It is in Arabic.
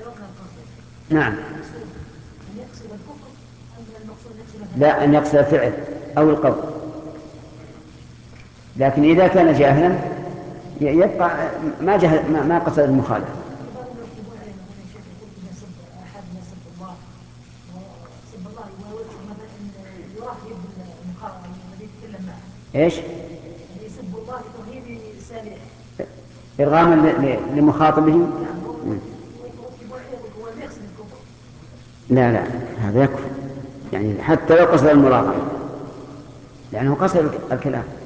نعم. لا، أن يقصد الفعل أو القول. لكن إذا كان جاهلا يبقى ما جهل، ما قصد المخالفة. ايش؟ يسب الله لتوحيد سامعه إرغاما لمخاطبه. لا لا، هذا يكفر يعني حتى لو قصد المراقبة، لأنه قصد الكلام.